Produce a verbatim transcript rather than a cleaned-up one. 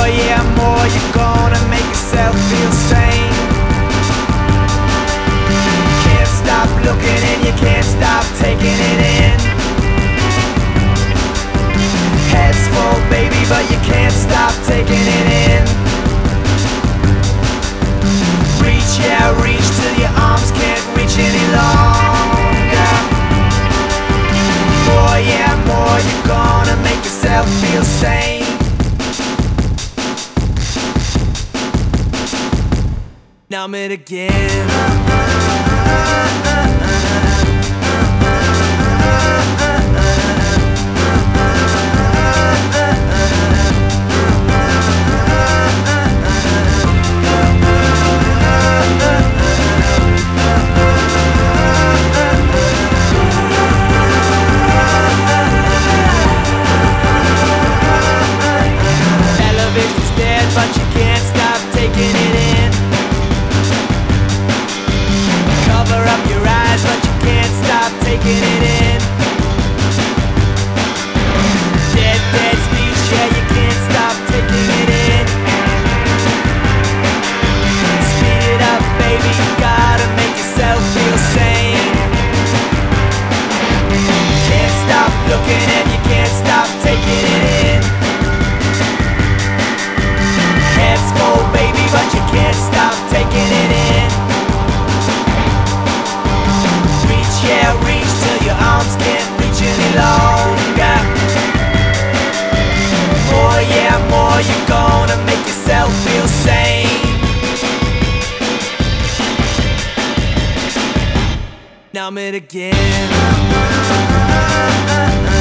More, yeah, more, you're gonna make yourself feel sane. Can't stop looking and you can't stop taking it in. Head's full, baby, but you can't stop taking it in. Reach, yeah, reach till your arms can't reach any longer. More, yeah, more, you're gonna make yourself feel sane. Numb it again. Elevation's dead, but you can't stop taking it in. Cover up your eyes, but you can't stop taking it in. Dead, dead speech, yeah, you can't stop taking it in. Speed it up, baby, you gotta make yourself feel sane. Can't stop looking and you can't stop taking it in. Head's full, baby, but you can't stop taking it in. Yeah, reach till your arms can't reach any longer. More, yeah, more, you're gonna make yourself feel sane. Numb it again.